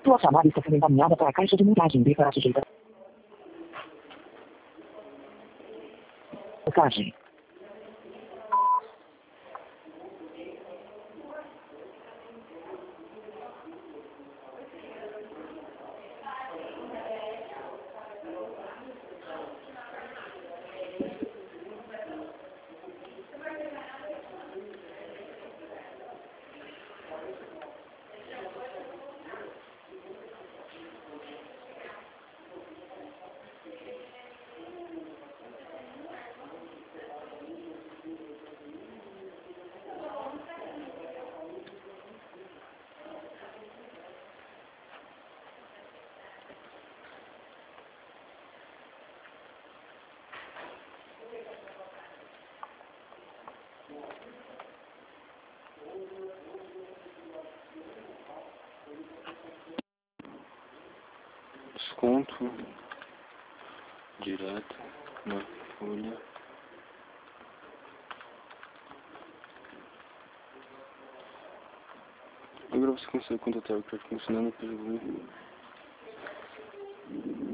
Tua chamada está sendo encaminhada para a caixa de mensagem B para a sujeita. Mensagem. Desconto direto na folha. Agora você consegue contatar o cartão funcionando pelo